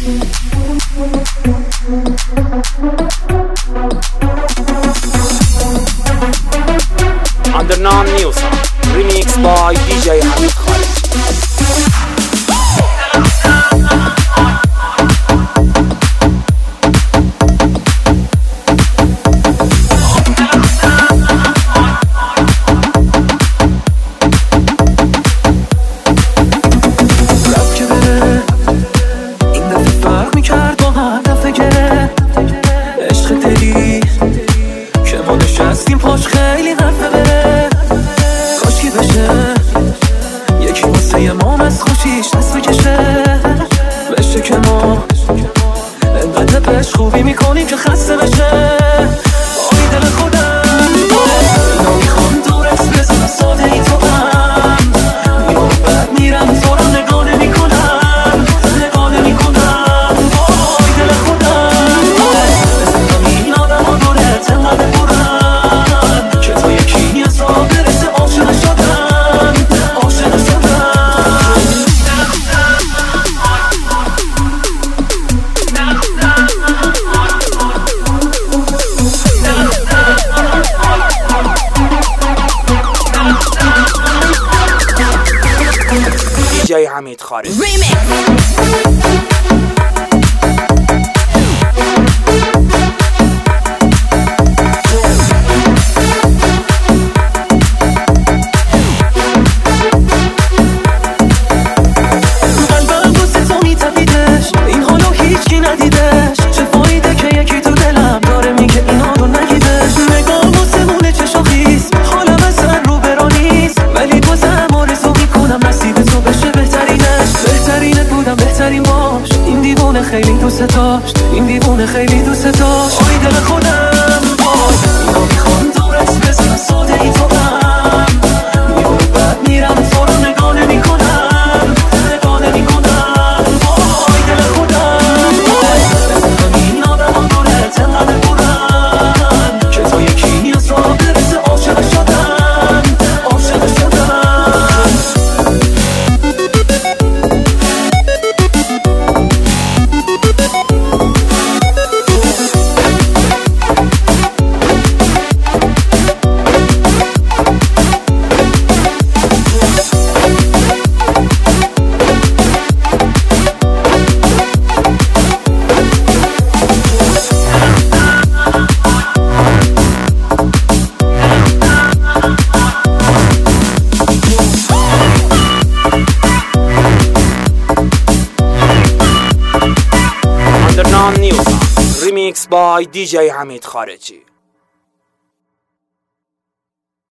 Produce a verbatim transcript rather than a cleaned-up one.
Undernon New Sound Remix by دی جی حمید خالجی. پاش خیلی رفته بره کاشکی بشه یکی واسه ما از خوشیش دست بکشه بشه که ما انقدر بهش خوبی میکنیم که خسته بشه. آی دل خودم اینا میخوام دورت بزنم ساده ای تو هم میام بد میرم تو رو نگاه نمی کنم نگاه نمی کنم. آی دل خودم بزنم این آدم ها دورت انقدر برم دی جی حمید خالجی. این دیوونه خیلی دوست داشت این دیوونه خیلی دوست داشت. آی دل خودم وای اینا میخوان دورت بزنم ساده ای تو هم میام بد میرم تو رو نگاه نمی کنم نگاه نمی کنم. آی دل خودم بزنم این آدم ها دورت انقدر برم که تا یکی نیاز را برسه عاشق شدم عاشق شدم. Undernon New Sound Remix by دی جی حمید خالجی.